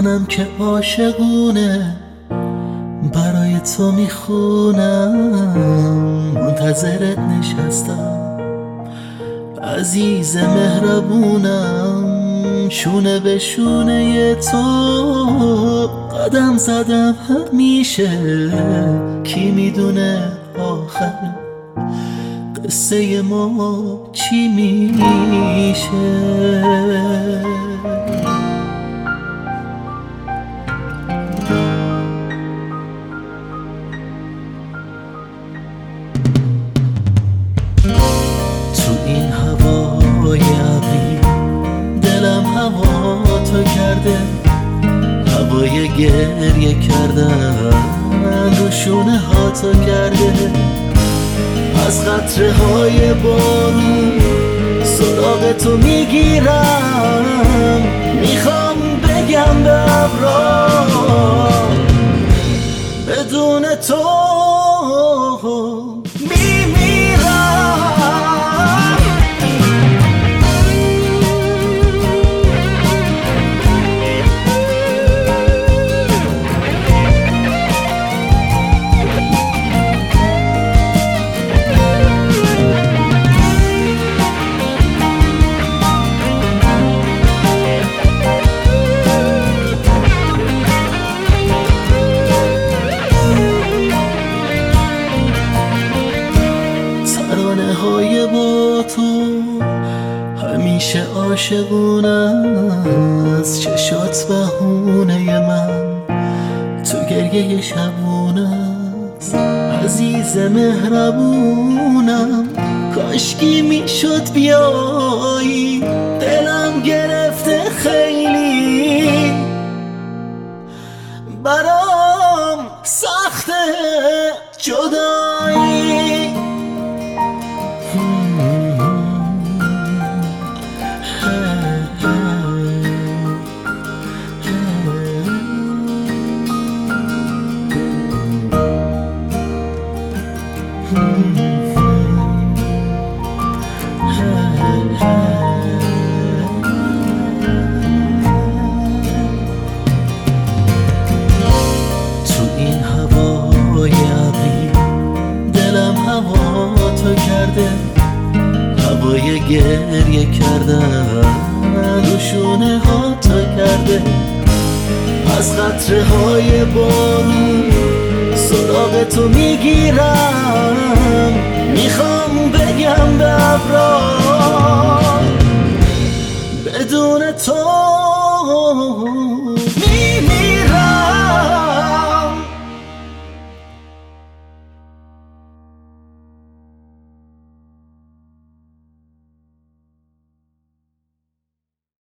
منم که عاشقونه برای تو میخونم، منتظرت نشستم عزیز مهربونم. شونه به شونه تو قدم زدم همیشه، کی میدونه آخر قصه ما چی میشه. تو این هوای ابری دلم هوا تو کرده، هوای گریه کردن رو شونه ها تو کرده. از قطره های بارون سراغ تو میگیرم، میخوام بگم به ابرا بدون تو های با تو همیشه عاشقونم. از چشات بهونه من تو گریه شبونه است، عزیز مهربونم. کاشکی میشد بیایی، دلم گرفته خیلی، برام سخته جدایی. تو این هوای ابری دلم هوا تو کرده، هوای گریه کردن رو شونه ها تو کرده. از قطره های بارون سراغ تو میگیرم،